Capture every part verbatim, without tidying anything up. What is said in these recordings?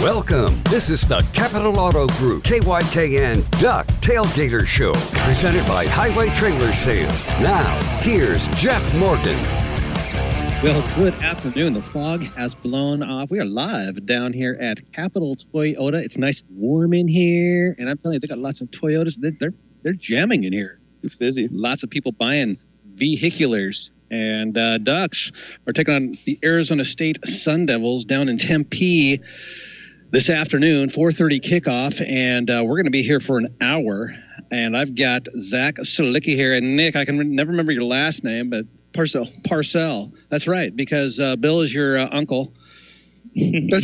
Welcome. This is the Capital Auto Group K Y K N Duck Tailgater Show, presented by Highway Trailer Sales. Now, here's Jeff Morgan. Well, good afternoon. The fog has blown off. We are live down here at Capital Toyota. It's nice and warm in here, and I'm telling you, they got lots of Toyotas. They're they're, they're jamming in here. It's busy. Lots of people buying vehiculars. And uh, Ducks are taking on the Arizona State Sun Devils down in Tempe this afternoon, four thirty kickoff, and uh, we're going to be here for an hour. And I've got Zach Solicki here, and Nick, I can re- never remember your last name, but Parcell. Parcell. That's right, because uh, Bill is your uh, uncle. Minus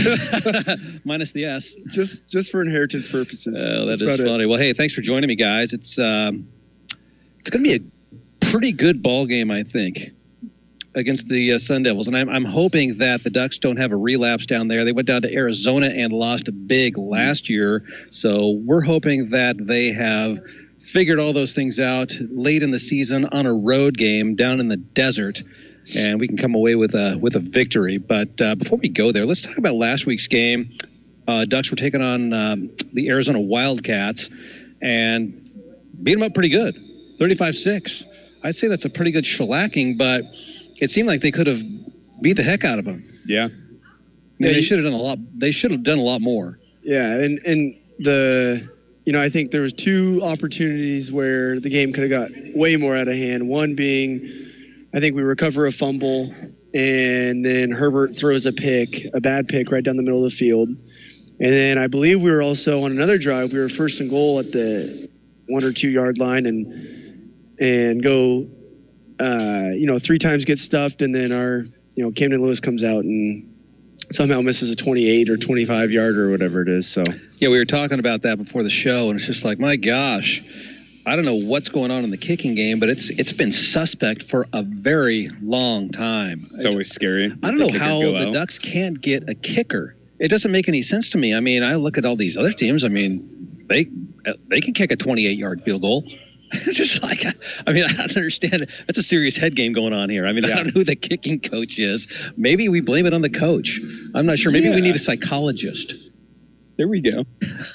the S. Just just for inheritance purposes. Oh, that That's is funny. It. Well, hey, thanks for joining me, guys. It's um, it's going to be a pretty good ball game, I think, against the uh, Sun Devils. And I'm, I'm hoping that the Ducks don't have a relapse down there. They went down to Arizona and lost big last year. So we're hoping that they have figured all those things out late in the season on a road game down in the desert, and we can come away with a with a victory. But uh, before we go there, let's talk about last week's game. Uh, Ducks were taking on um, the Arizona Wildcats and beat them up pretty good, thirty-five six. I'd say that's a pretty good shellacking, but it seemed like they could have beat the heck out of them. Yeah. I mean, yeah, they should have done a lot. They should have done a lot more. Yeah, and and the you know I think there was two opportunities where the game could have got way more out of hand. One being, I think we recover a fumble, and then Herbert throws a pick, a bad pick right down the middle of the field, and then I believe we were also on another drive. We were first and goal at the one or two yard line, and. and go, uh, you know, three times get stuffed, and then our, you know, Camden Lewis comes out and somehow misses a twenty-eight or twenty-five yard or whatever it is. So yeah, we were talking about that before the show, and it's just like, my gosh, I don't know what's going on in the kicking game, but it's it's been suspect for a very long time. It's always scary. I don't know how the out. Ducks can't get a kicker. It doesn't make any sense to me. I mean, I look at all these other teams. I mean, they they can kick a twenty-eight yard field goal. It's just like, I mean, I don't understand it. That's a serious head game going on here. I mean, yeah. I don't know who the kicking coach is. Maybe we blame it on the coach. I'm not sure. Maybe yeah. we need a psychologist. There we go.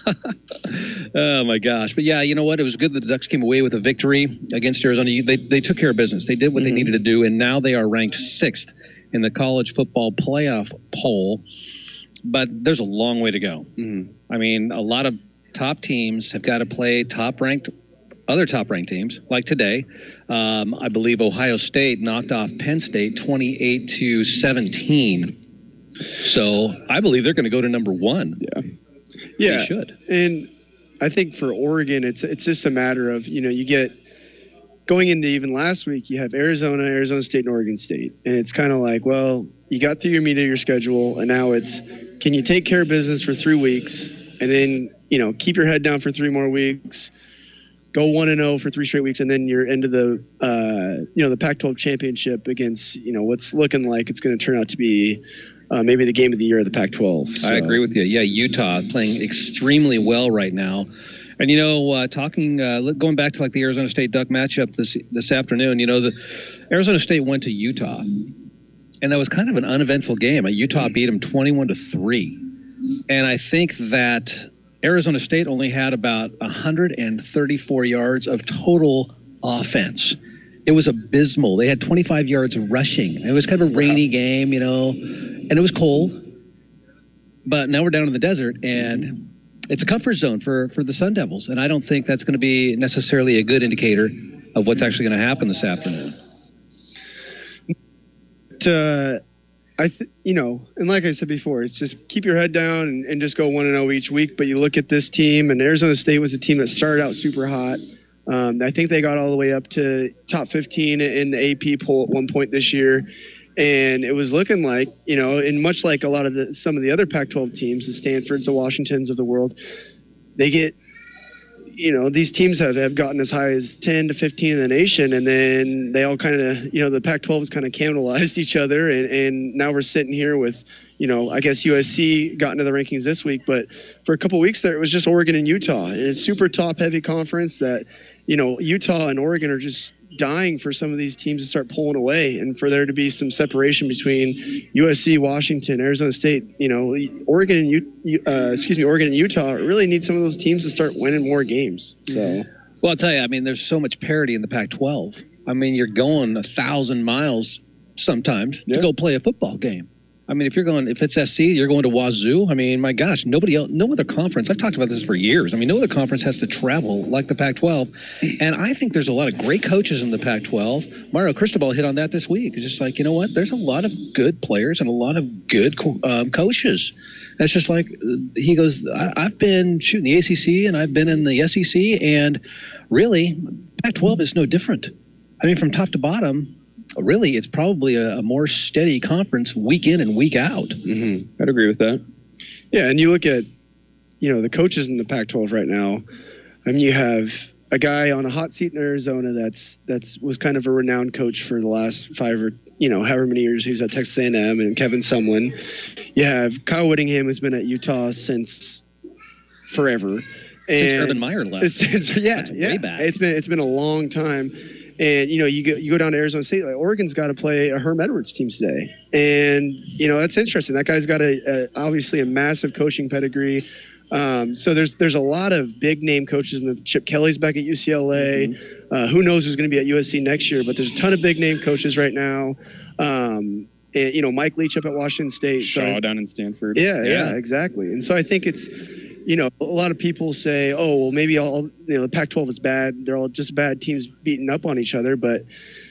Oh, my gosh. But, yeah, you know what? It was good that the Ducks came away with a victory against Arizona. They, they took care of business. They did what mm-hmm. they needed to do, and now they are ranked sixth in the college football playoff poll. But there's a long way to go. Mm-hmm. I mean, a lot of top teams have got to play top-ranked other top-ranked teams, like today. Um, I believe Ohio State knocked off Penn State twenty-eight to seventeen. So I believe they're going to go to number one. Yeah. Yeah. They should. And I think for Oregon, it's it's just a matter of, you know, you get going into even last week, you have Arizona, Arizona State, and Oregon State. And it's kind of like, well, you got through your meat of your schedule, and now it's, can you take care of business for three weeks and then, you know, keep your head down for three more weeks, go one and zero for three straight weeks, and then you're into the, uh, you know, the Pac twelve championship against, you know, what's looking like it's going to turn out to be uh, maybe the game of the year of the Pac twelve. So. I agree with you. Yeah, Utah playing extremely well right now, and you know, uh, talking uh, going back to like the Arizona State Duck matchup this this afternoon. You know, the Arizona State went to Utah, and that was kind of an uneventful game. Utah beat them twenty-one to three, and I think that Arizona State only had about one hundred thirty-four yards of total offense. It was abysmal. They had twenty-five yards rushing. It was kind of a rainy wow. game, you know, and it was cold. But now we're down in the desert, and it's a comfort zone for, for the Sun Devils. And I don't think that's going to be necessarily a good indicator of what's actually going to happen this afternoon. Uh, I, th- you know, and like I said before, it's just keep your head down and, and just go one and zero each week. But you look at this team, and Arizona State was a team that started out super hot. Um, I think they got all the way up to top fifteen in the A P poll at one point this year, and it was looking like, you know, and much like a lot of the some of the other Pac twelve teams, the Stanfords, the Washingtons of the world, they get, you know, these teams have, have gotten as high as ten to fifteen in the nation, and then they all kind of, you know, the Pac twelve has kind of cannibalized each other, and, and now we're sitting here with, you know, I guess U S C got into the rankings this week, but for a couple of weeks there, it was just Oregon and Utah. And it's super top-heavy conference that, you know, Utah and Oregon are just dying for some of these teams to start pulling away and for there to be some separation between U S C, Washington, Arizona State. You know, Oregon and U, uh, excuse me, Oregon and Utah really need some of those teams to start winning more games. So, well, I'll tell you, I mean, there's so much parity in the Pac twelve. I mean, you're going a thousand miles sometimes yeah. to go play a football game. I mean, if you're going, if it's S C, you're going to Wazoo. I mean, my gosh, nobody else, no other conference. I've talked about this for years. I mean, no other conference has to travel like the Pac twelve. And I think there's a lot of great coaches in the Pac twelve. Mario Cristobal hit on that this week. It's just like, you know what? There's a lot of good players and a lot of good um, coaches. And it's just like, he goes, I, I've been shooting the A C C and I've been in the S E C. And really, Pac twelve is no different. I mean, from top to bottom, really, it's probably a, a more steady conference week in and week out. Mm-hmm. I'd agree with that. Yeah, and you look at, you know, the coaches in the Pac twelve right now. I mean, you have a guy on a hot seat in Arizona that's that's was kind of a renowned coach for the last five or, you know, however many years he's at Texas A and M, and Kevin Sumlin. You have Kyle Whittingham, who's been at Utah since forever. Since and Urban Meyer left. Since, yeah, That's yeah. way back. It's been it's been a long time. And, you know, you go, you go down to Arizona State, like Oregon's got to play a Herm Edwards team today. And, you know, that's interesting. That guy's got a, a obviously a massive coaching pedigree. Um, so there's there's a lot of big name coaches. In the Chip Kelly's back at U C L A. Mm-hmm. Uh, who knows who's going to be at U S C next year? But there's a ton of big name coaches right now. Um, and, you know, Mike Leach up at Washington State. Shaw so, down in Stanford. Yeah, yeah, yeah, exactly. And so I think it's, you know, a lot of people say, oh, well, maybe all, you know, the Pac twelve is bad. They're all just bad teams beating up on each other. But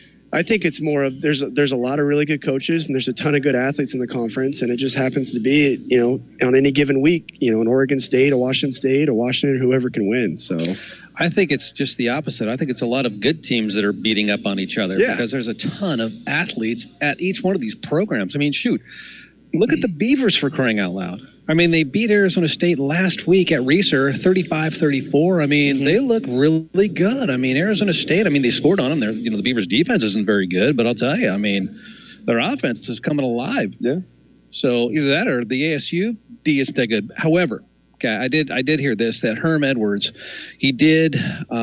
I think it's more of there's a, there's a lot of really good coaches and there's a ton of good athletes in the conference. And it just happens to be, you know, on any given week, you know, an Oregon State, a Washington State, a Washington, whoever can win. So I think it's just the opposite. I think it's a lot of good teams that are beating up on each other yeah. because there's a ton of athletes at each one of these programs. I mean, shoot, look at the Beavers, for crying out loud. I mean, they beat Arizona State last week at Reser, thirty-five thirty-four. I mean, mm-hmm. they look really good. I mean, Arizona State, I mean, they scored on them. They're, you know, the Beavers' defense isn't very good, but I'll tell you, I mean, their offense is coming alive. Yeah. So either that or the A S U D is that good. However, okay, I did I did hear this, that Herm Edwards, he did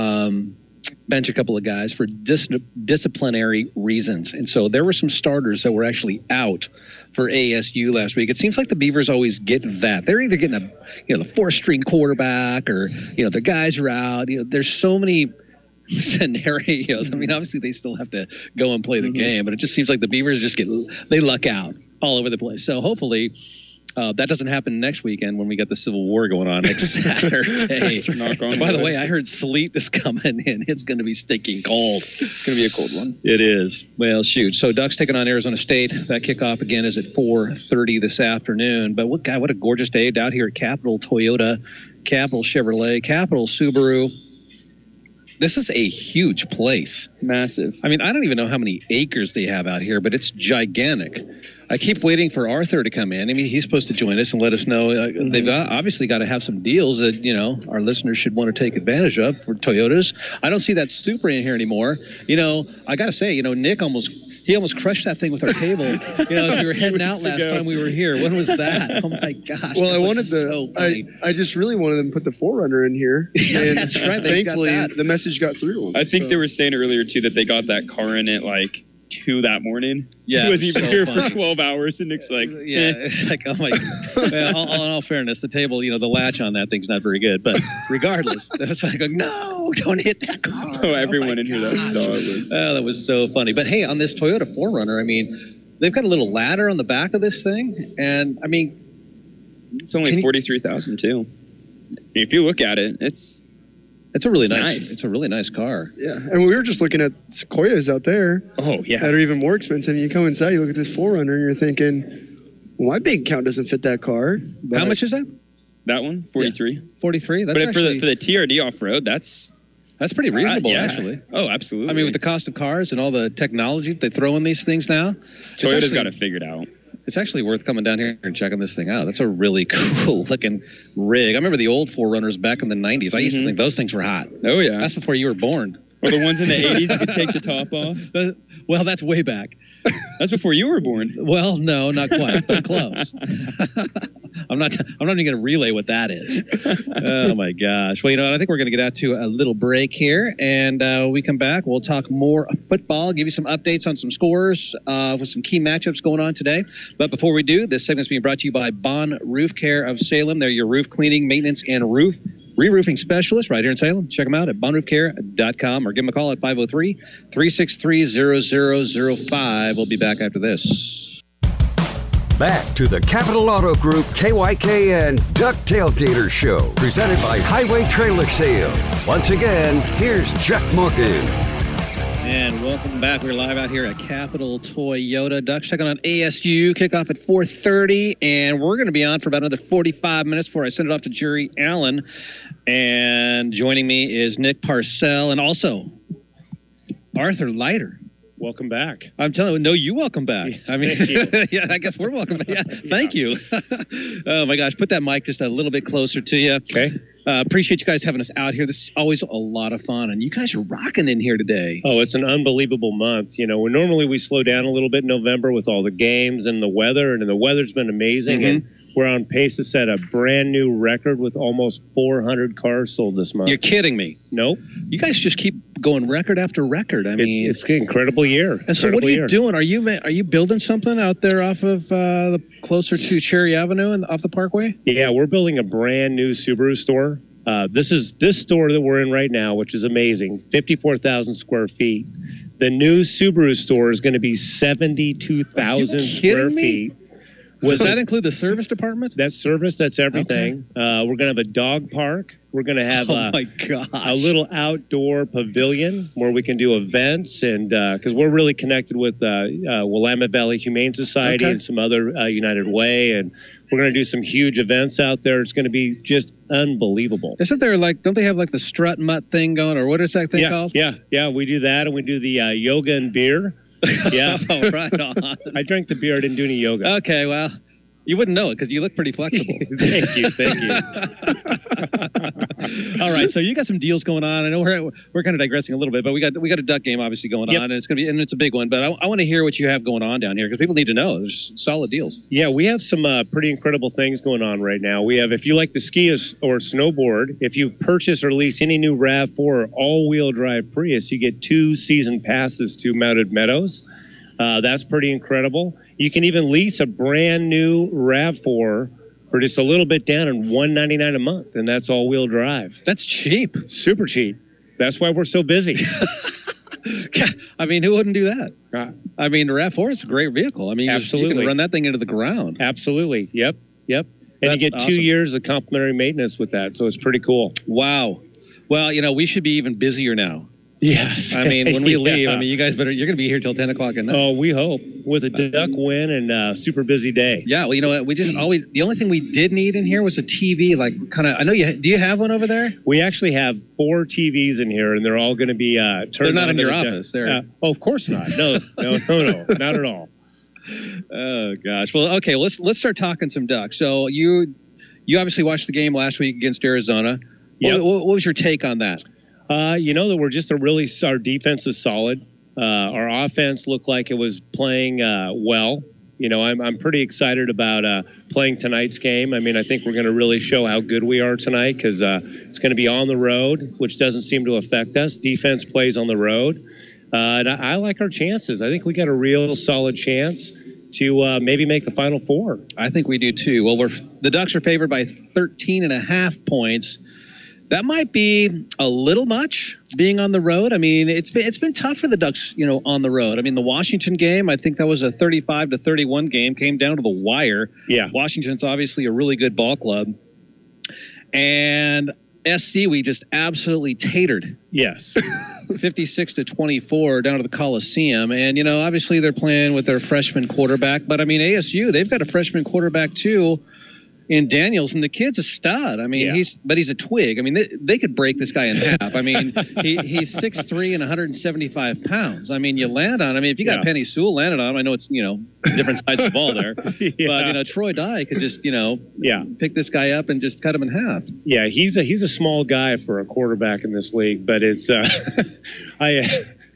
um, bench a couple of guys for dis- disciplinary reasons. And so there were some starters that were actually out for A S U last week. It seems like the Beavers always get that. They're either getting a, you know, the four-string quarterback or, you know, their guys are out. You know, there's so many scenarios. I mean, obviously they still have to go and play the mm-hmm. game, but it just seems like the Beavers just get, they luck out all over the place. So hopefully Uh, that doesn't happen next weekend when we got the Civil War going on next Saturday. By the way, I heard sleet is coming in. It's going to be stinking cold. It's going to be a cold one. It is. Well, shoot. So Ducks taking on Arizona State. That kickoff again is at four thirty this afternoon. But what God, what a gorgeous day down here at Capital Toyota, Capital Chevrolet, Capital Subaru. This is a huge place. Massive. I mean, I don't even know how many acres they have out here, but it's gigantic. I keep waiting for Arthur to come in. I mean, he's supposed to join us and let us know. Uh, mm-hmm. They've obviously got to have some deals that, you know, our listeners should want to take advantage of for Toyotas. I don't see that Supra in here anymore. You know, I got to say, you know, Nick almost, he almost crushed that thing with our table. You know, as we were heading out last ago. time we were here. When was that? Oh, my gosh. Well, I wanted the, so I, I just really wanted them to put the four runner in here. Yeah, that's right. They thankfully, got that. The message got through to them. I think so. they were saying earlier, too, that they got that car in at, like, two that morning. Yeah, he was even so here funny. for twelve hours, and Nick's like, yeah, eh. it's like, oh my God. Well, all, in all fairness, the table, you know, the latch on that thing's not very good. But regardless, that's like, no, don't hit that car. Oh, everyone oh in here that saw it was. Oh, that was so funny. But hey, on this Toyota four runner, I mean, they've got a little ladder on the back of this thing, and I mean, it's only forty-three thousand too. If you look at it, it's. It's a really it's nice, nice. It's a really nice car. Yeah, and we were just looking at Sequoias out there. Oh yeah, that are even more expensive. You come inside, you look at this four runner, and you're thinking, well, my bank account doesn't fit that car. How much is that? That one, forty-three. Yeah. forty-three. That's but actually, for the for the T R D off road, that's that's pretty reasonable, uh, yeah. actually. Oh, absolutely. I mean, with the cost of cars and all the technology they throw in these things now, Toyota's got it figured out. It's actually worth coming down here and checking this thing out. That's a really cool looking rig. I remember the old four runners back in the nineties. I used mm-hmm. to think those things were hot. Oh, yeah. That's before you were born. Or the ones in the eighties you could take the top off. Well, that's way back. That's before you were born. Well, no, not quite, but close. I'm not. I'm not even going to relay what that is. Oh my gosh. Well, you know what? I think we're going to get out to a little break here, and uh, when we come back, we'll talk more football, give you some updates on some scores uh, with some key matchups going on today. But before we do, this segment's being brought to you by Bond Roof Care of Salem. They're your roof cleaning, maintenance, and roof re-roofing specialist right here in Salem. Check them out at bond roof care dot com or give them a call at five oh three, three six three, zero zero zero five. We'll be back after this. Back to the Capital Auto Group K Y K N Duck Tailgater Show, presented by Highway Trailer Sales. Once again, here's Jeff Morgan. And welcome back. We're live out here at Capital Toyota. Ducks checking on A S U. Kickoff at four thirty, and we're going to be on for about another forty-five minutes before I send it off to Jerry Allen. And joining me is Nick Parcell and also Arthur Leiter. Welcome back. I'm telling you, no, you welcome back. I mean, Thank you. yeah, I guess we're welcome back. Yeah, thank you. Oh my gosh, put that mic just a little bit closer to you. Okay. Uh, appreciate you guys having us out here. This is always a lot of fun, and you guys are rocking in here today. Oh, it's an unbelievable month. You know, when normally we slow down a little bit in November with all the games and the weather, and the weather's been amazing. Mm-hmm. And we're on pace to set a brand new record with almost four hundred cars sold this month. You're kidding me. Nope. You guys just keep going record after record. I mean, it's, it's an incredible year. And so, what Incredible are you year. doing? Are you ma- are you building something out there off of uh, the closer to Cherry Avenue and off the Parkway? Yeah, we're building a brand new Subaru store. Uh, this is this store that we're in right now, which is amazing, fifty-four thousand square feet. The new Subaru store is going to be seventy-two thousand square me? feet. Does that include the service department? That's service. That's everything. Uh, we're going to have a dog park. We're going to have Oh uh, my gosh. a little outdoor pavilion where we can do events, and because uh, we're really connected with uh, uh, Willamette Valley Humane Society Okay. and some other uh, United Way, and we're going to do some huge events out there. It's going to be just unbelievable. Isn't there like, don't they have like the strut mutt thing going, or what is that thing yeah, called? yeah, yeah. We do that, and we do the uh, yoga and beer. Yeah, Oh, right on. I drank the beer. I didn't do any yoga. Okay, well, you wouldn't know it because you look pretty flexible. Thank you, thank you. All right, so you got some deals going on. I know we're we're kind of digressing a little bit, but we got we got a duck game obviously going Yep. on, and it's gonna be and it's a big one. But I, I want to hear what you have going on down here because people need to know. There's solid deals. Yeah, we have some uh, pretty incredible things going on right now. We have, if you like to ski or snowboard, if you purchase or lease any new RAV four or all-wheel drive Prius, you get two season passes to Mounted Meadows. Uh, that's pretty incredible. You can even lease a brand new RAV four for just a little bit down and one ninety-nine a month, and that's all-wheel drive. That's cheap. Super cheap. That's why we're so busy. I mean, who wouldn't do that? Uh, I mean, the RAV four is a great vehicle. I mean, you, just, you can Absolutely. run that thing into the ground. absolutely. Yep. Yep. And That's you get awesome. two years of complimentary maintenance with that, so it's pretty cool. Wow. Well, you know, we should be even busier now. Yes. I mean, when we Yeah. leave, I mean, you guys better, you're going to be here till ten o'clock at night. Oh, we hope. With a duck win and a super busy day. Yeah, well, you know what? We just always, the only thing we did need in here was a T V, like kind of, I know you, do you have one over there? We actually have four T Vs in here, and they're all going to be uh, turned They're not on in to your the duck- office. They're- Uh, oh, of course not. No, no, no, no, not at all. Oh gosh. Well, okay, let's, let's start talking some ducks. So you, you obviously watched the game last week against Arizona. What, Yep. what, what was your take on that? Uh, you know that we're just a really, our defense is solid. Uh, our offense looked like it was playing uh, well. You know, I'm I'm pretty excited about uh, playing tonight's game. I mean, I think we're going to really show how good we are tonight because uh, it's going to be on the road, which doesn't seem to affect us. Defense plays on the road. Uh, and I, I like our chances. I think we got a real solid chance to uh, maybe make the Final Four. I think we do too. Well, we're, the Ducks are favored by thirteen and a half points. That might be a little much being on the road. I mean, it's been it's been tough for the Ducks, you know, on the road. I mean, the Washington game, I think that was a thirty-five to thirty-one game, came down to the wire. Yeah. Washington's obviously a really good ball club. And S C, we just absolutely tatered Yes. fifty-six to twenty-four down to the Coliseum. And, you know, obviously they're playing with their freshman quarterback. But, I mean, A S U, they've got a freshman quarterback, too, in Daniels, and the kid's a stud. I mean, Yeah. he's but he's a twig. I mean, they, they could break this guy in half. I mean, he, he's six three and one hundred seventy-five pounds. I mean, you land on. I mean, if you got Yeah. Penny Sewell landed on him, I know it's, you know, different sides of the ball there. Yeah. But, you know, Troy Dye could just, you know, Yeah. pick this guy up and just cut him in half. Yeah, he's a he's a small guy for a quarterback in this league, but it's uh, I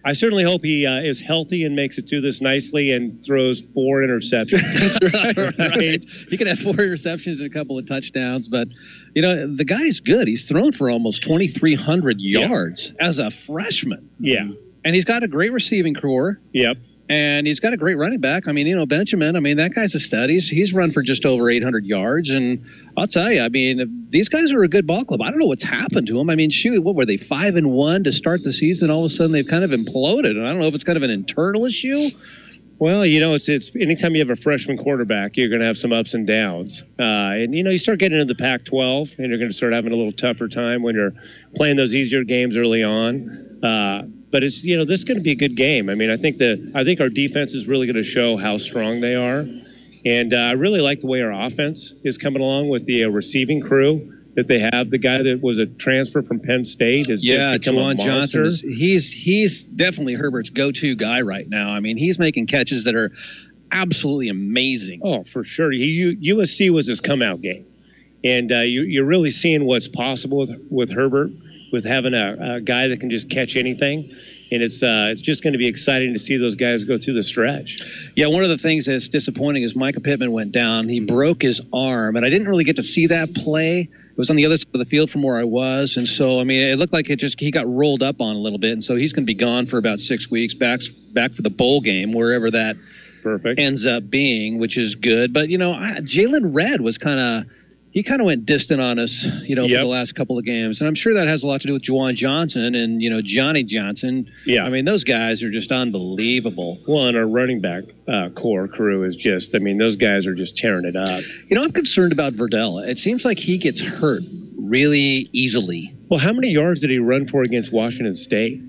I certainly hope he uh, is healthy and makes it through this nicely and throws four interceptions. That's right. right. He could have four interceptions and a couple of touchdowns, but you know the guy's good. He's thrown for almost twenty-three hundred yards yeah. as a freshman. Yeah, and he's got a great receiving core. Yep. And he's got a great running back. I mean, you know, Benjamin, I mean, that guy's a stud. He's, he's run for just over eight hundred yards. And I'll tell you, I mean, these guys are a good ball club. I don't know what's happened to them. I mean, shoot, what were they, five and one to start the season? All of a sudden, they've kind of imploded. And I don't know if it's kind of an internal issue. Well, you know, it's it's anytime you have a freshman quarterback, you're going to have some ups and downs. Uh, and, you know, you start getting into the Pac twelve, and you're going to start having a little tougher time when you're playing those easier games early on. Uh, but it's, you know, this is going to be a good game. I mean, I think the I think our defense is really going to show how strong they are. And uh, I really like the way our offense is coming along with the uh, receiving crew that they have. The guy that was a transfer from Penn State is yeah, just become Juwan a monster. Johnson. Is, he's he's definitely Herbert's go-to guy right now. I mean, he's making catches that are absolutely amazing. Oh, for sure. He, U S C was his come-out game, and uh, you, you're really seeing what's possible with with Herbert, with having a, a guy that can just catch anything. And it's uh, it's just going to be exciting to see those guys go through the stretch. Yeah, one of the things that's disappointing is Micah Pittman went down. He broke his arm, and I didn't really get to see that play. It was on the other side of the field from where I was, and so I mean, it looked like it just he got rolled up on a little bit, and so he's going to be gone for about six weeks. Back back for the bowl game, wherever that perfect ends up being, which is good. But you know, Jalen Redd was kind of. He kind of went distant on us, you know, yep. for the last couple of games. And I'm sure that has a lot to do with Juwan Johnson and, you know, Johnny Johnson. Yeah. I mean, those guys are just unbelievable. Well, and our running back uh, core crew is just, I mean, those guys are just tearing it up. You know, I'm concerned about Verdell. It seems like he gets hurt really easily. Well, how many yards did he run for against Washington State?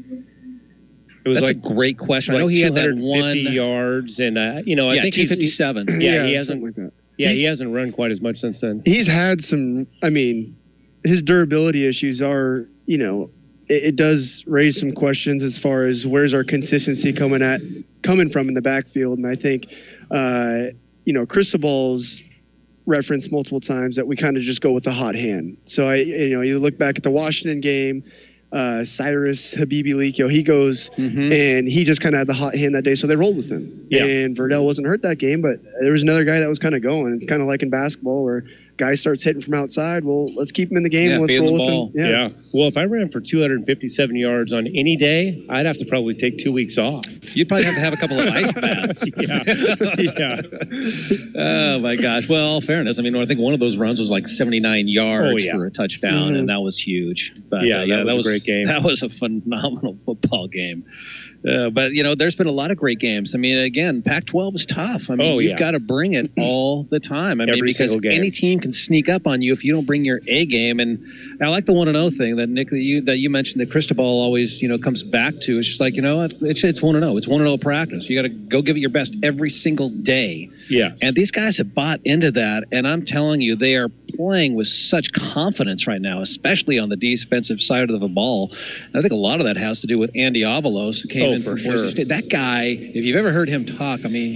It was That's like, a great question. Like I know he had that one. two hundred fifty yards, and, uh, you know, yeah, I think two fifty-seven. He's, yeah, yeah, he hasn't. like that. Yeah, He's, he hasn't run quite as much since then. He's had some, I mean, his durability issues are, you know, it, it does raise some questions as far as where's our consistency coming at coming from in the backfield. And I think, uh, you know, Cristobal's referenced multiple times that we kind of just go with the hot hand. So, I, you know, you look back at the Washington game, uh, Cyrus Habibi Likio, he goes mm-hmm. and he just kind of had the hot hand that day. So they rolled with him. Yeah. And Verdell wasn't hurt that game, but there was another guy that was kind of going. It's kind of like in basketball where guy starts hitting from outside. Well, let's keep him in the game. Yeah, let's be in roll the with ball. him. Yeah. Yeah. Well, if I ran for two hundred fifty-seven yards on any day, I'd have to probably take two weeks off. You'd probably have to have a couple of ice baths. yeah. yeah. Oh, my gosh. Well, all fairness. I mean, I think one of those runs was like seventy-nine yards oh, yeah. for a touchdown, mm-hmm. and that was huge. But, yeah, uh, that yeah, was that a was great game. That was a phenomenal football game. Uh, but, you know, there's been a lot of great games. I mean, again, Pac twelve is tough. I mean, oh, you've yeah. got to bring it all the time. I Every mean, because single game. any team can sneak up on you if you don't bring your A game. And I like the one and oh thing that, Nick, that you that you mentioned that Cristobal always, you know, comes back to. It's just like, you know what, it's, it's one and oh. It's one and oh practice. You got to go give it your best every single day. Yes. And these guys have bought into that, and I'm telling you, they are playing with such confidence right now, especially on the defensive side of the ball. And I think a lot of that has to do with Andy Avalos, who came Oh, in for from Boise sure. State. That guy, if you've ever heard him talk, I mean,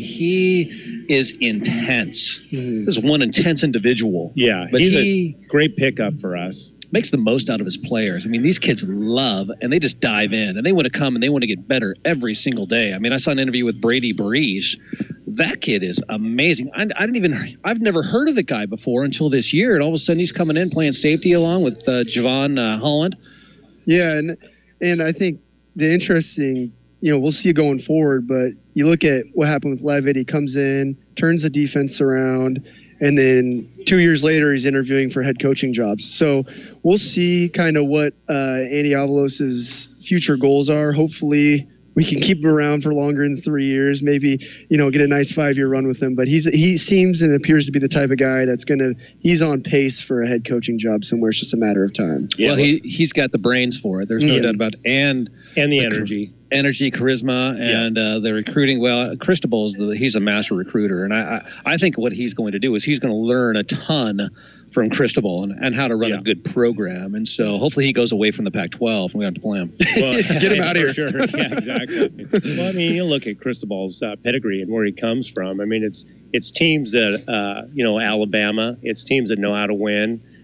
he is intense. Mhm. This is one intense individual. Yeah, But he's he a great pickup for us. makes the most out of his players. I mean, these kids love, and they just dive in, and they want to come, and they want to get better every single day. I mean, I saw an interview with Brady Breeze. That kid is amazing. I, I didn't even, I've never heard of the guy before until this year, and all of a sudden he's coming in playing safety along with uh, Javon uh, Holland. Yeah. And, and I think the interesting, you know, we'll see going forward, but you look at what happened with Levitt. He comes in, turns the defense around, and then two years later, he's interviewing for head coaching jobs. So we'll see kind of what uh, Andy Avalos's future goals are. Hopefully, we can keep him around for longer than three years. Maybe, you know, get a nice five-year run with him. But he's he seems and appears to be the type of guy that's going to – he's on pace for a head coaching job somewhere. It's just a matter of time. Yeah. Well, he, he's got the brains for it. There's no Yeah. doubt about it. And And the the energy. energy, charisma, and uh, the recruiting. Well, Cristobal's the he's a master recruiter, and I, I I think what he's going to do is he's going to learn a ton from Cristobal and, and how to run Yeah. a good program. And so hopefully he goes away from the Pac twelve and we have to play him. Well, Get him out of for here. Sure. Yeah, exactly. Well, I mean, you look at Cristobal's uh, pedigree and where he comes from. I mean, it's it's teams that uh, you know, Alabama. It's teams that know how to win.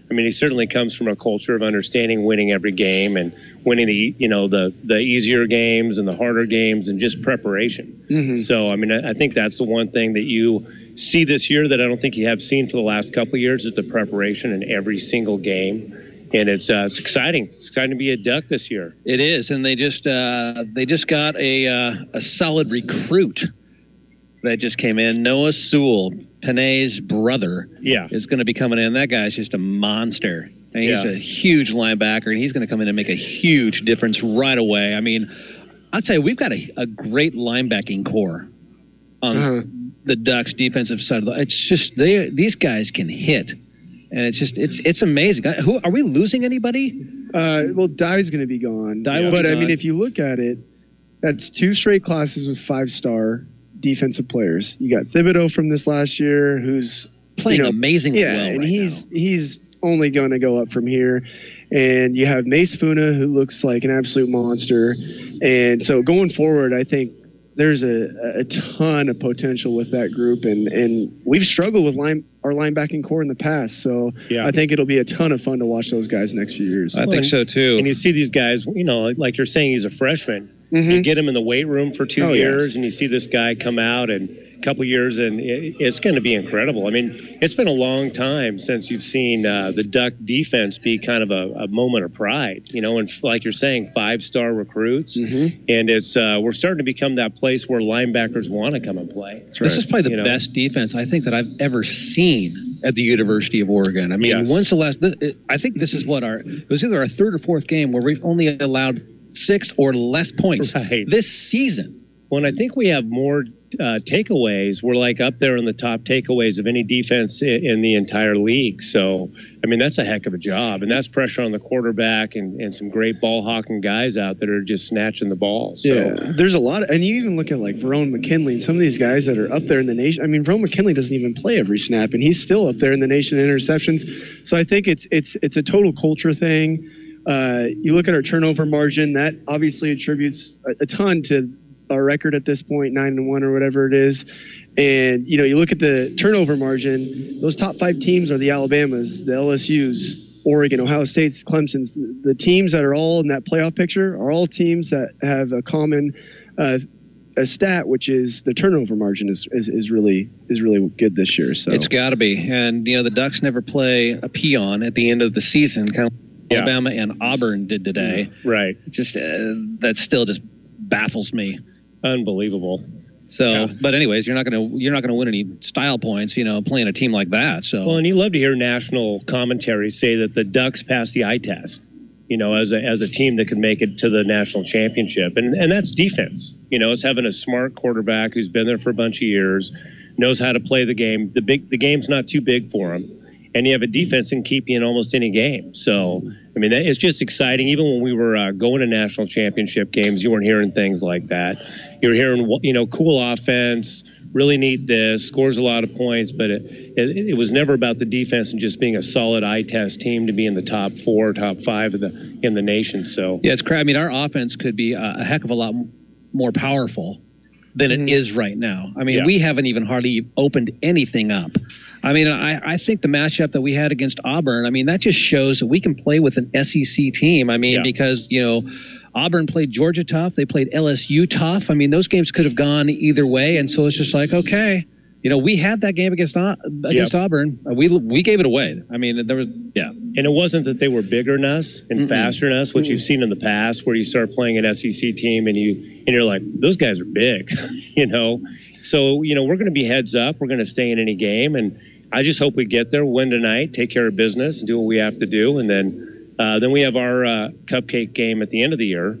I mean, he certainly comes from a culture of understanding winning every game and winning the, you know, the the easier games and the harder games and just preparation. Mm-hmm. So, I mean, I, I think that's the one thing that you see this year that I don't think you have seen for the last couple of years is the preparation in every single game. And it's uh, it's exciting. It's exciting to be a Duck this year. It is, and they just uh, they just got a uh, a solid recruit that just came in. Noah Sewell, Panay's brother, yeah, is going to be coming in. That guy's just a monster. And he's yeah. a huge linebacker, and he's going to come in and make a huge difference right away. I mean, I'll tell you, we've got a, a great linebacking core on uh-huh. the Ducks' defensive side of the. It's just they these guys can hit, and it's just it's it's amazing. Who are we losing? Anybody? Uh, well, Dye's going to be gone. Dye will but be I gone. mean, if you look at it, that's two straight classes with five-star defensive players. You got Thibodeau from this last year, who's playing you know, amazingly yeah, well. and right he's now. he's only going to go up from here. And you have Mace Funa, who looks like an absolute monster. And so going forward, I think there's a, a ton of potential with that group, and and we've struggled with line our linebacking core in the past. So yeah. I think it'll be a ton of fun to watch those guys next few years. I well, think and, so too. And you see these guys, you know, like you're saying, he's a freshman. Mm-hmm. You get him in the weight room for two oh, years, yeah. and you see this guy come out and a couple years, and it, it's going to be incredible. I mean, it's been a long time since you've seen uh, the Duck defense be kind of a, a moment of pride, you know, and like you're saying, five-star recruits. Mm-hmm. And it's uh, we're starting to become that place where linebackers want to come and play. That's this right. is probably the you best know? defense I think that I've ever seen at the University of Oregon. I mean, yes. when's the last – I think this is what our – it was either our third or fourth game where we've only allowed – six or less points right. this season. Well, I think we have more uh, takeaways. We're like up there in the top takeaways of any defense in, in the entire league. So, I mean, that's a heck of a job. And that's pressure on the quarterback and, and some great ball hawking guys out that are just snatching the ball. So. Yeah, there's a lot. Of, and you even look at like Verone McKinley and some of these guys that are up there in the nation. I mean, Verone McKinley doesn't even play every snap, and he's still up there in the nation in interceptions. So I think it's it's it's a total culture thing. Uh, you look at our turnover margin, that obviously attributes a, a ton to our record at this point, nine and one or whatever it is. And, you know, you look at the turnover margin, those top five teams are the Alabamas, the L S Us, Oregon, Ohio State's, Clemson's. The, the teams that are all in that playoff picture are all teams that have a common uh, a stat, which is the turnover margin is, is, is really is really good this year. So it's got to be. And, you know, the Ducks never play a peon at the end of the season, kind of yeah. Alabama and Auburn did today. Right. Just uh, that still just baffles me. Unbelievable. So, yeah. but anyways, you're not gonna you're not gonna win any style points, you know, playing a team like that. So, well, and you love to hear national commentary say that the Ducks passed the eye test, you know, as a as a team that could make it to the national championship, and and that's defense. You know, it's having a smart quarterback who's been there for a bunch of years, knows how to play the game. The big the game's not too big for him. And you have a defense that can keep you in almost any game. So, I mean, it's just exciting. Even when we were uh, going to national championship games, you weren't hearing things like that. You were hearing, you know, cool offense, really neat this, scores a lot of points, but it, it, it was never about the defense and just being a solid eye test team to be in the top four, top five of the in the nation. So, yeah, it's crazy. I mean, our offense could be a, a heck of a lot more powerful than it mm-hmm. is right now. I mean, yeah. we haven't even hardly opened anything up. I mean, I, I think the matchup that we had against Auburn, I mean, that just shows that we can play with an S E C team. I mean, yeah. because, you know, Auburn played Georgia tough. They played L S U tough. I mean, those games could have gone either way. And so it's just like, okay, you know, we had that game against against yep. Auburn. We we gave it away. I mean, there was, yeah. And it wasn't that they were bigger than us and Mm-mm. faster than us, which Mm-mm. you've seen in the past where you start playing an S E C team and, you, and you're like, those guys are big, you know. So, you know, we're going to be heads up. We're going to stay in any game. And I just hope we get there, win tonight, take care of business, and do what we have to do. And then uh, then we have our uh, cupcake game at the end of the year.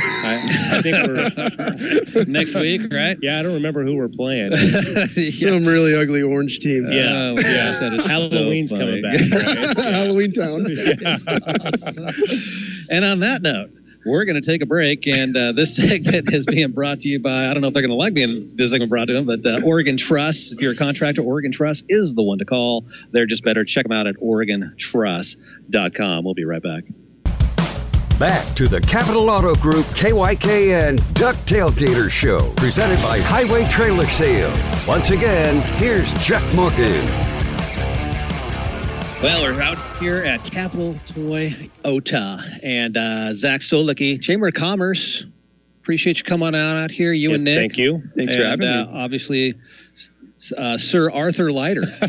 I, I think we're next week, right? Yeah, I don't remember who we're playing. yeah. Some really ugly orange team. Yeah, oh, yeah. Gosh, that is Halloween's so coming back. Right? Halloween Town. Yes. And on that note, we're going to take a break, and uh, this segment is being brought to you by, I don't know if they're going to like being this segment brought to them, but uh, Oregon Trust. If you're a contractor, Oregon Trust is the one to call. They're just better. Check them out at Oregon Trust dot com. We'll be right back. Back to the Capital Auto Group K Y K N Duck Tailgater Show, presented by Highway Trailer Sales. Once again, here's Jeff Morgan. Well, we're out here at Capital Toyota, and uh, Zach Solicki, Chamber of Commerce. Appreciate you coming on out here, you Yeah, and Nick. Thank you. Thanks and, for having uh, me. Obviously, uh, Sir Arthur Leiter. Uh,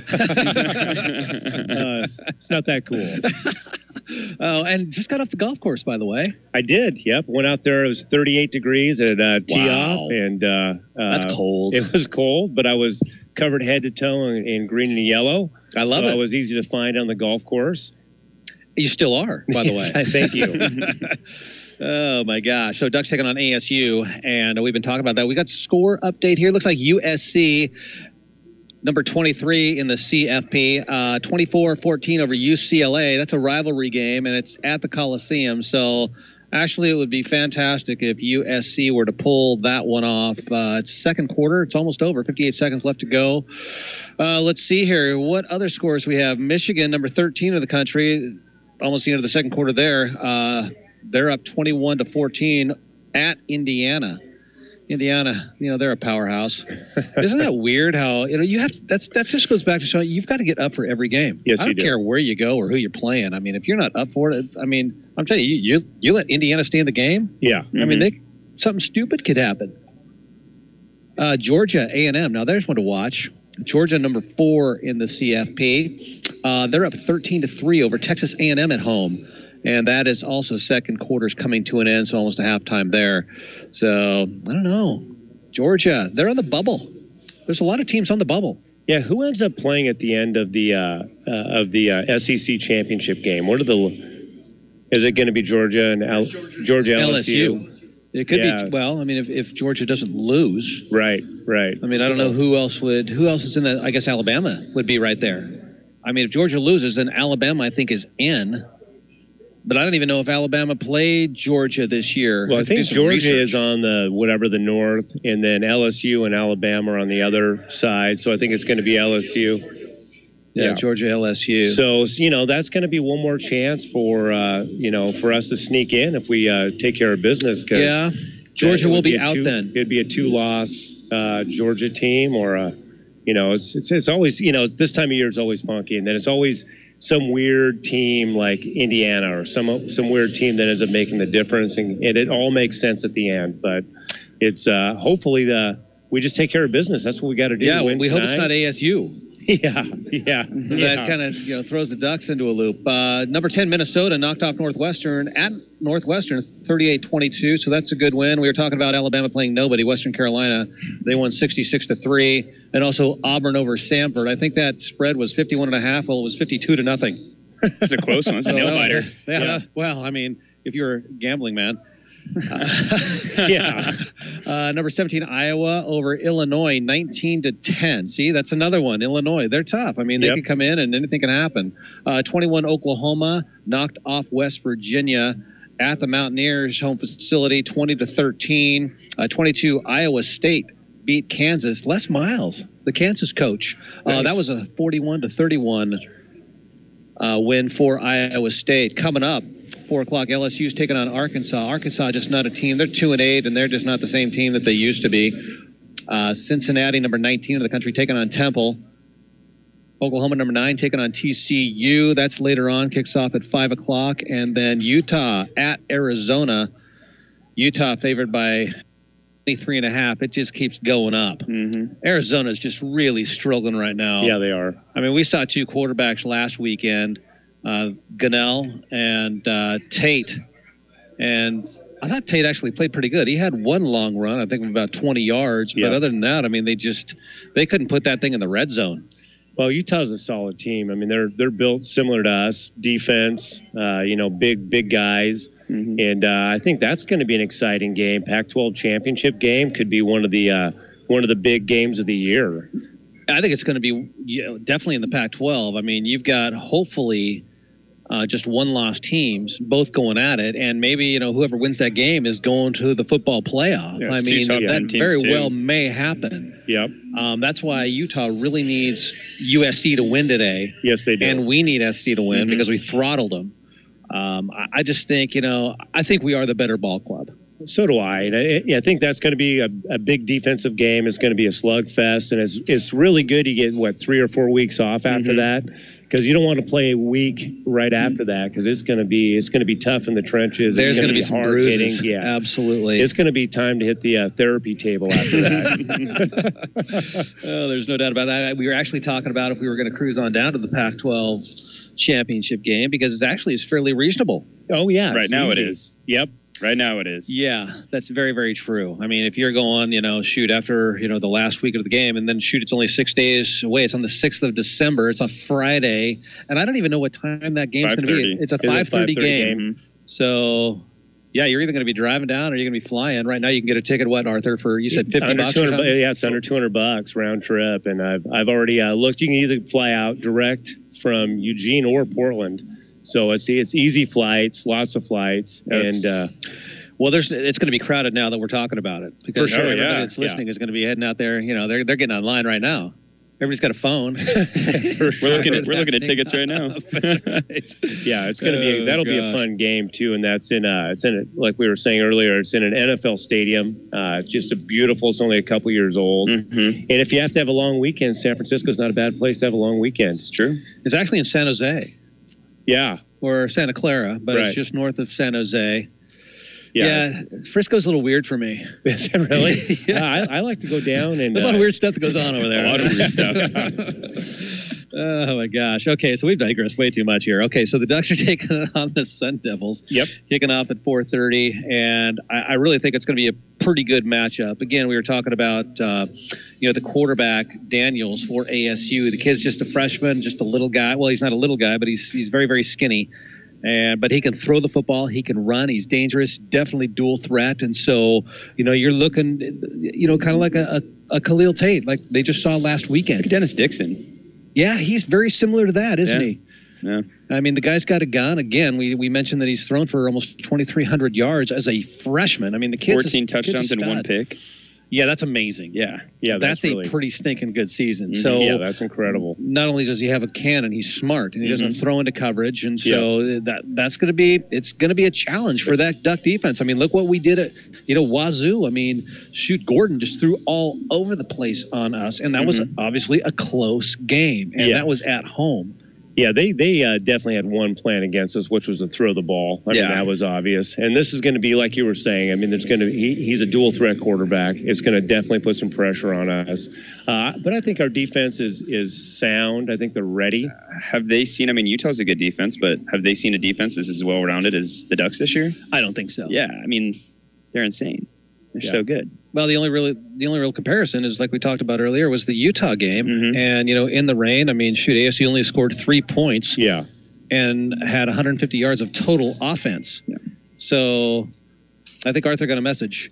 it's not that cool. Oh, and just got off the golf course, by the way. I did. Yep. Went out there. It was thirty-eight degrees at uh, tee Wow. off, and uh, That's uh, cold. It was cold, but I was covered head to toe in, in green and yellow. I love so it. It was easy to find on the golf course. You still are, by the Yes, way. I thank you. Oh, my gosh. So Ducks taking on A S U, and we've been talking about that. We got score update here. Looks like U S C, number twenty-three in the C F P, uh, twenty-four fourteen over U C L A. That's a rivalry game, and it's at the Coliseum. So actually, it would be fantastic if U S C were to pull that one off. Uh, it's second quarter. It's almost over. fifty-eight seconds left to go. Uh, let's see here. What other scores we have? Michigan, number thirteen of the country, almost the end of the second quarter there. Uh, they're up twenty-one to fourteen at Indiana. Indiana, you know, they're a powerhouse. Isn't that weird how, you know, you have to, that's, that just goes back to showing you've got to get up for every game. Yes, I you don't do. care where you go or who you're playing. I mean, if you're not up for it, it's- I mean, I'm telling you, you, you, you let Indiana stay in the game. Yeah. I mean, they, something stupid could happen. Uh, Georgia A and M. Now, there's one to watch. Georgia, number four in the C F P. Uh, they're up thirteen to three over Texas A and M at home. And that is also second quarter's coming to an end, so almost a halftime there. So, I don't know. Georgia, they're on the bubble. There's a lot of teams on the bubble. Yeah. Who ends up playing at the end of the uh, uh, of the uh, S E C championship game? What are the? Is it going to be Georgia and L- Georgia L S U? L S U. It could Yeah. be, well, I mean, if, if Georgia doesn't lose, Right. Right. I mean, I don't know who else would, who else is in that? I guess Alabama would be right there. I mean, if Georgia loses, then Alabama, I think, is in. But I don't even know if Alabama played Georgia this year. Well, I have to do think some Georgia research. is on the whatever the north, and then L S U and Alabama are on the other side. So I think it's going to be L S U. Yeah, yeah. Georgia L S U. So you know that's going to be one more chance for uh, you know for us to sneak in if we uh, take care of business. 'Cause yeah, Georgia it will would be a out two, then. It'd be a two-loss uh, Georgia team, or a, you know, it's it's it's always you know it's, this time of year is always funky, and then it's always some weird team like Indiana or some some weird team that ends up making the difference, and, and it all makes sense at the end. But it's uh, hopefully the we just take care of business. That's what we got to do. Yeah, win we hope it's tonight. not A S U. Yeah, yeah. That kind of you know throws the Ducks into a loop. Uh, number ten, Minnesota knocked off Northwestern at Northwestern, thirty-eight twenty-two. So that's a good win. We were talking about Alabama playing nobody. Western Carolina, they won sixty-six to three, and also Auburn over Samford. I think that spread was fifty-one and a half. Well, it was fifty-two to nothing. That's a close one. It's a So nail that was- biter. Yeah, Yeah. that- well, I mean, if you're a gambling man. Yeah. Uh, number seventeen, Iowa over Illinois, nineteen to ten. See, that's another one. Illinois, they're tough. I mean, they Yep. can come in and anything can happen. Uh, twenty-one, Oklahoma knocked off West Virginia at the Mountaineers home facility, twenty to thirteen. Uh, twenty-two, Iowa State beat Kansas. Les Miles, the Kansas coach. Uh, Nice. that was a forty-one to thirty-one uh, win for Iowa State. Coming up, four o'clock, L S U's taking on Arkansas. Arkansas just not a team. They're two and eight, and they're just not the same team that they used to be. Uh, Cincinnati, number nineteen of the country, taking on Temple. Oklahoma, number nine, taking on T C U. That's later on, kicks off at five o'clock. And then Utah at Arizona. Utah favored by twenty-three and a half. It just keeps going up. Mm-hmm. Arizona's just really struggling right now. Yeah, they are. I mean, we saw two quarterbacks last weekend, uh, Gunnell and uh, Tate. And I thought Tate actually played pretty good. He had one long run, I think of about twenty yards. Yeah. But other than that, I mean, they just they couldn't put that thing in the red zone. Well, Utah's a solid team. I mean, they're they're built similar to us. Defense, uh, you know, big big guys, Mm-hmm. and uh, I think that's going to be an exciting game. Pac twelve championship game could be one of the uh, one of the big games of the year. I think it's going to be you know, definitely in the Pac twelve. I mean, you've got hopefully uh, just one-loss teams both going at it, and maybe you know whoever wins that game is going to the football playoff. Yeah, I it's two mean, top that ten teams, very too. well may happen. Yep. Um, that's why Utah really needs U S C to win today, Yes, they do. and we need S C to win Mhm. because we throttled them. Um, I, I just think, you know, I think we are the better ball club. So do I. And I, I think that's going to be a, a big defensive game. It's going to be a slugfest. And it's, it's really good. You get, what, three or four weeks off after mm-hmm. that? Because you don't want to play a week right after that, because it's going to be it's going to be tough in the trenches. There's going to be, be some hard bruises. hitting. Yeah, absolutely. It's going to be time to hit the uh, therapy table after that. Oh, there's no doubt about that. We were actually talking about if we were going to cruise on down to the Pac twelve championship game, because it's actually is fairly reasonable. Oh yeah, right now easy. it is. Yep. Right now it is. Yeah, that's very, very true. I mean, if you're going, you know, shoot, after, you know, the last week of the game, and then shoot, it's only six days away. It's on the sixth of December. It's a Friday. And I don't even know what time that game's going to be. It's a five thirty game. game. So, yeah, you're either going to be driving down or you're going to be flying. Right now you can get a ticket, what, Arthur, for, you said fifty under bucks or something? Yeah, it's under two hundred bucks round trip. And I've, I've already uh, looked. You can either fly out direct from Eugene or Portland. So it's it's easy flights, lots of flights. That's, and, uh, well, there's it's going to be crowded now that we're talking about it, because For sure, everybody yeah. that's listening yeah. is going to be heading out there. You know, they're they're getting online right now. Everybody's got a phone. we're looking at we're looking at tickets right now. That's right. Yeah, it's going to be Oh, that'll gosh. be a fun game too, and that's in uh it's in a, like we were saying earlier, it's in an N F L stadium. Uh, it's just a beautiful. It's only a couple years old, Mm-hmm. and if you have to have a long weekend, San Francisco's not a bad place to have a long weekend. It's true. It's actually in San Jose Yeah, or Santa Clara, but Right. it's just north of San Jose. yeah. Yeah, Frisco's a little weird for me. Is it really? Yeah. Uh, I, I like to go down and There's a lot uh, of weird stuff that goes on over there. A lot of weird stuff. Oh my gosh. Okay, so we've digressed way too much here. Okay, so the Ducks are taking on the Sun Devils. Yep. Kicking off at four thirty, and I, I really think it's going to be a pretty good matchup. Again, we were talking about uh, you know the quarterback Daniels for A S U. The kid's just a freshman, just a little guy. Well, he's not a little guy, but he's he's very very skinny. And but he can throw the football, he can run, he's dangerous, definitely dual threat. And so, you know, you're looking, you know, kind of like a, a, a Khalil Tate, like they just saw last weekend. Like Dennis Dixon. Yeah, he's very similar to that, isn't Yeah. he? Yeah. I mean, the guy's got a gun. Again, we, we mentioned that he's thrown for almost twenty-three hundred yards as a freshman. I mean, the kid's fourteen a, kid's a touchdowns and one stud. pick. Yeah, that's amazing. Yeah. yeah, that's, that's, a really, pretty stinking good season. Mhm. So yeah, that's incredible. not only does he have a cannon, he's smart and he doesn't Mhm. throw into coverage, and so that that's going to be it's going to be a challenge for that Duck defense. I mean, look what we did at you know Wazoo. I mean, shoot, Gordon just threw all over the place on us, and that was Mhm. obviously a close game, and Yes. that was at home. Yeah, they they uh, definitely had one plan against us, which was to throw the ball. I Yeah. mean, that was obvious. And this is going to be like you were saying. I mean, there's going to he, he's a dual threat quarterback. It's going to definitely put some pressure on us. Uh, but I think our defense is is sound. I think they're ready. Have they seen? I mean, Utah's a good defense, but have they seen a defense that's as well rounded as the Ducks this year? I don't think so. Yeah. I mean, they're insane. They're Yeah. so good. Well, the only really the only real comparison is like we talked about earlier was the Utah game, Mhm. and you know in the rain. I mean, shoot, A S U only scored three points. Yeah. And had one hundred fifty yards of total offense. Yeah. So I think Arthur got a message.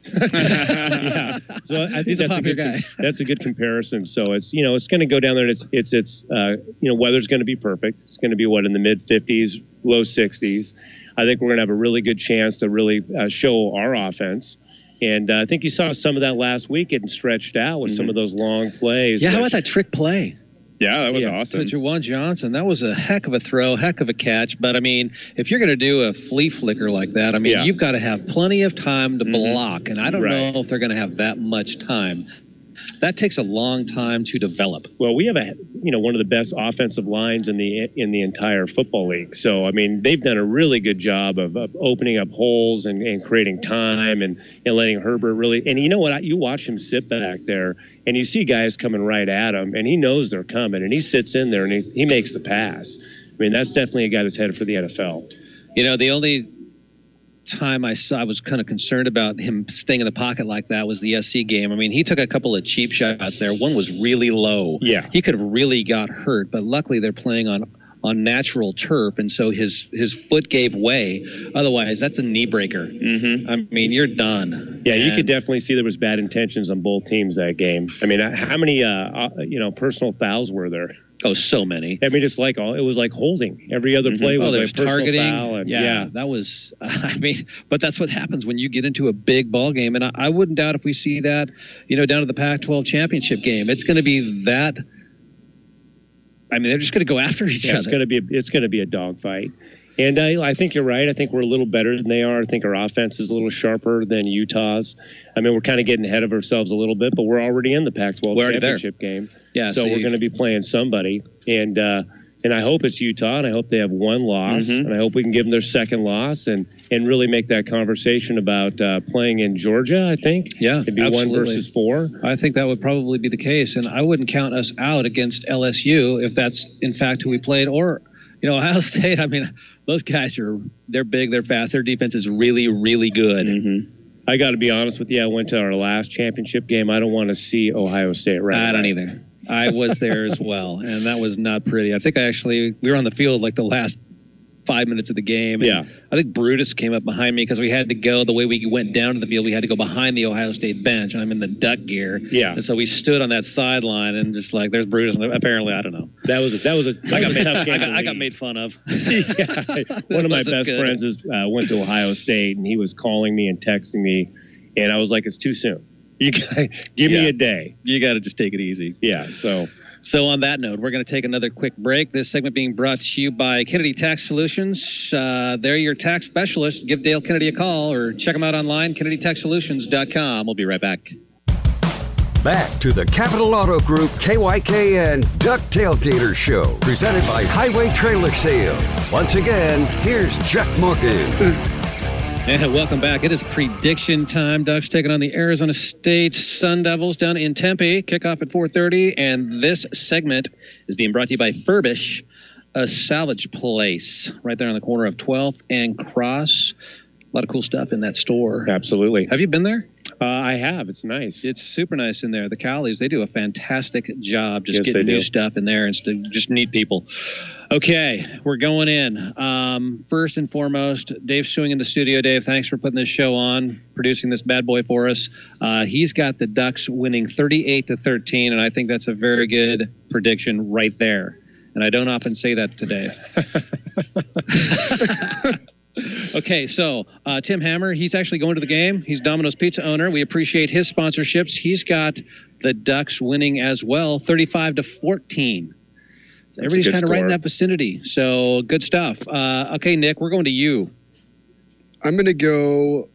yeah. So I think He's a that's popular good, guy. That's a good comparison. So it's you know it's going to go down there. And it's it's it's uh, you know weather's going to be perfect. It's going to be what in the mid fifties, low sixties. I think we're going to have a really good chance to really uh, show our offense. And uh, I think you saw some of that last week getting stretched out with Mm-hmm. some of those long plays. Yeah, how which- about that trick play? Yeah, that was Yeah. awesome. To Jawan Johnson, that was a heck of a throw, heck of a catch. But I mean, if you're going to do a flea flicker like that, I mean, Yeah. you've got to have plenty of time to Mhm. block. And I don't Right. know if they're going to have that much time. That takes a long time to develop. Well, we have a you know one of the best offensive lines in the in the entire football league. So I mean, they've done a really good job of, of opening up holes and, and creating time and, and letting Herbert really. And you know what? You watch him sit back there, and you see guys coming right at him, and he knows they're coming, and he sits in there and he, he makes the pass. I mean, that's definitely a guy that's headed for the N F L. You know, the only time I saw I was kind of concerned about him staying in the pocket like that was the S C game. I mean, he took a couple of cheap shots there. One was really low. Yeah. He could have really got hurt, but luckily they're playing on on natural turf, and so his his foot gave way. Otherwise, that's a knee breaker. Mm-hmm. I mean, you're done. Yeah, you And- could definitely see there was bad intentions on both teams that game. I mean, how many uh, uh you know personal fouls were there? Oh, so many. I mean, it's like all it was like holding. Every other play Oh, was there's like personal targeting. foul and, yeah, yeah. that was. I mean, but that's what happens when you get into a big ball game, and I, I wouldn't doubt if we see that, you know, down to the Pac twelve championship game. It's going to be that. I mean, they're just going to go after each Yeah, other. it's gonna be a, it's gonna be a dogfight, And I, I think you're right. I think we're a little better than they are. I think our offense is a little sharper than Utah's. I mean, we're kind of getting ahead of ourselves a little bit, but we're already in the Pac twelve championship game. Yeah, so, so we're you- going to be playing somebody. And uh, and I hope it's Utah, and I hope they have one loss, Mhm. and I hope we can give them their second loss and, and really make that conversation about uh, playing in Georgia, I think. Yeah, It'd be absolutely. one versus four. I think that would probably be the case, and I wouldn't count us out against L S U if that's in fact who we played. Or, you know, Ohio State. I mean, those guys are they're big, they're fast, their defense is really, really good. Mm-hmm. I got to be honest with you. I went to our last championship game. I don't want to see Ohio State right I don't away. either. I was there as well, and that was not pretty. I think I actually we were on the field like the last five minutes of the game. And Yeah. I think Brutus came up behind me because we had to go the way we went down to the field. We had to go behind the Ohio State bench, and I'm in the duck gear. Yeah. And so we stood on that sideline, and just like there's Brutus. And apparently, I don't know. That was a, that was a, that I got was a made, tough game I got, to I got lead. made fun of. Yeah. One of my Wasn't best good. friends is, uh, went to Ohio State, and he was calling me and texting me, and I was like, "It's too soon. You got give me Yeah. a day." You got to just take it easy. Yeah. So So on that note, we're going to take another quick break. This segment being brought to you by Kennedy Tax Solutions. Uh, they're your tax specialist. Give Dale Kennedy a call or check them out online, kennedy tax solutions dot com. We'll be right back. Back to the Capital Auto Group K Y K N Duck Tailgater Show, presented by Highway Trailer Sales. Once again, here's Jeff Morgan. And welcome back. It is prediction time. Ducks taking on the Arizona State Sun Devils down in Tempe. Kickoff at four thirty. And this segment is being brought to you by Furbish, a salvage place right there on the corner of twelfth and Cross. A lot of cool stuff in that store. absolutely, Have you been there? uh, I have. It's nice. It's super nice in there. The Cowleys, they do a fantastic job just Yes, getting they new do. stuff in there and st- just neat people. Okay, we're going in. Um, first and foremost, Dave Swing in the studio. Dave, thanks for putting this show on, producing this bad boy for us. Uh, he's got the Ducks winning thirty-eight to thirteen, and I think that's a very good prediction right there. And I don't often say that to Dave. Okay, so uh, Tim Hammer, he's actually going to the game. He's Domino's Pizza owner. We appreciate his sponsorships. He's got the Ducks winning as well, thirty-five to fourteen. So a everybody's good kind of right in score. that vicinity. So good stuff. Uh, okay, Nick, we're going to you. I'm going to go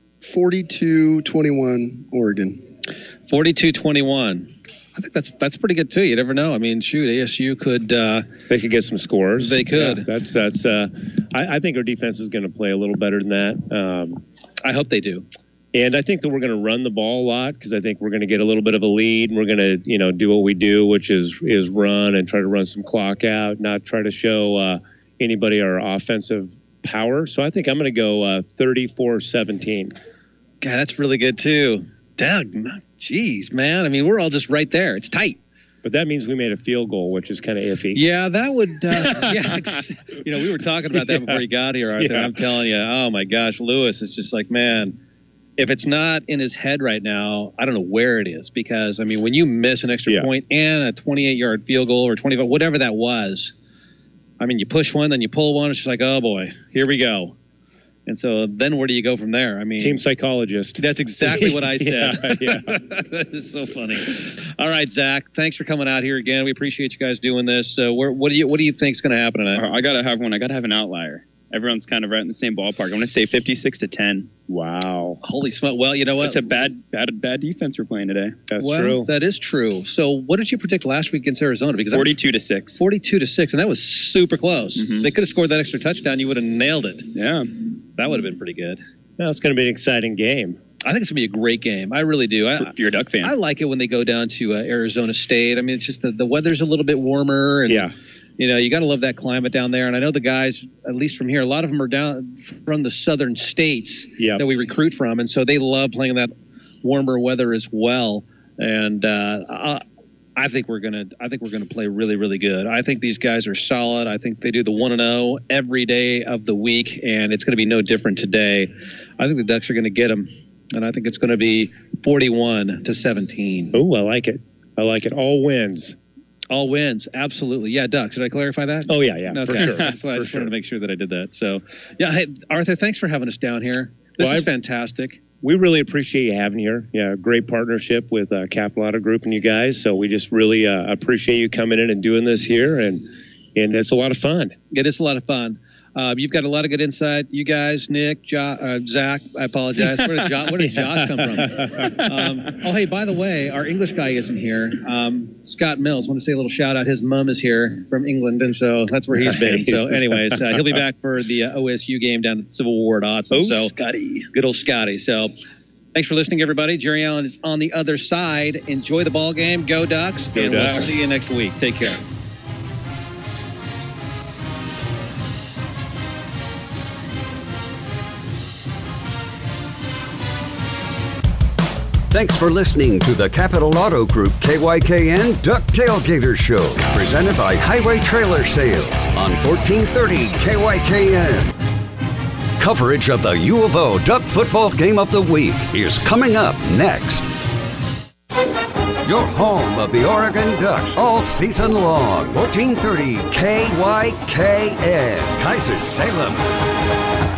forty-two twenty-one Oregon. forty-two twenty-one. I think that's that's pretty good too. You never know. I mean, shoot, A S U could. Uh, They could get some scores. They could. Yeah, that's that's. Uh, I, I think our defense is going to play a little better than that. Um, I hope they do. And I think that we're going to run the ball a lot because I think we're going to get a little bit of a lead. And we're going to, you know, do what we do, which is is run and try to run some clock out, not try to show uh, anybody our offensive power. So I think I'm going to go uh, thirty-four seventeen. God, that's really good too. Doug, jeez, man. I mean, we're all just right there. It's tight. But that means we made a field goal, which is kind of iffy. Yeah, that would. Uh, yeah, you know, we were talking about that Yeah. before you got here, Arthur. Yeah. I'm telling you, oh my gosh, Lewis is just like, man. If it's not in his head right now, I don't know where it is, because I mean, when you miss an extra Yeah. point and a twenty-eight yard field goal or twenty-five, whatever that was, I mean, you push one, then you pull one. It's just like, oh boy, here we go. And so then where do you go from there? I mean, Team psychologist. that's exactly what I said. Yeah, yeah. That is so funny. All right, Zach, thanks for coming out here again. We appreciate you guys doing this. So, where, what do you what do you think is going to happen tonight? I gotta have one. I gotta have an outlier. Everyone's kind of right in the same ballpark. I'm gonna say fifty-six to ten. Wow. Holy smoke! Well, you know what? It's a bad, bad, bad defense we're playing today. That's well, true. that is true. So, what did you predict last week against Arizona? Because that was Forty-two to six. forty-two to six, and that was super close. Mhm. They could have scored that extra touchdown. You would have nailed it. Yeah. That would have been pretty good. Now it's going to be an exciting game. I think it's gonna be a great game. I really do. I, If you're a Duck fan. I like it when they go down to uh, Arizona State. I mean, it's just the, the weather's a little bit warmer, and Yeah. you know, you got to love that climate down there. And I know the guys, at least from here, a lot of them are down from the southern states Yeah. that we recruit from, and so they love playing in that warmer weather as well. And uh, I, I think we're gonna, I think we're gonna play really, really good. I think these guys are solid. I think they do the one and zero every day of the week, and it's gonna be no different today. I think the Ducks are gonna get them, and I think it's gonna be forty-one to seventeen. Oh, I like it. I like it. All wins. All wins, absolutely. Yeah, Ducks. Did I clarify that? Oh, yeah, yeah, for Okay. sure. That's why I For just sure. wanted to make sure that I did that. So, yeah, hey, Arthur, thanks for having us down here. This Well, is I- fantastic. We really appreciate you having here. Yeah, great partnership with uh, Capital Auto Group and you guys. So we just really uh, appreciate you coming in and doing this here, and and it's a lot of fun. It is a lot of fun. Uh, you've got a lot of good insight. You guys, Nick, jo- uh, Zach, I apologize. Where did, jo- where did Josh come from? Um, oh, hey, by the way, our English guy isn't here. Um, Scott Mills, want to say a little shout out. His mom is here from England, and so that's where he's been. So, anyways, uh, he'll be back for the uh, O S U game down at the Civil War at Autzen. Oh, so, Scotty. Good old Scotty. So, thanks for listening, everybody. Jerry Allen is on the other side. Enjoy the ball game. Go Ducks. Go and Ducks. We'll see you next week. Take care. Thanks for listening to the Capital Auto Group K Y K N Duck Tailgater Show, presented by Highway Trailer Sales on fourteen thirty K Y K N. Coverage of the U of O Duck Football Game of the Week is coming up next. Your home of the Oregon Ducks all season long. fourteen thirty K Y K N, Kaiser Salem.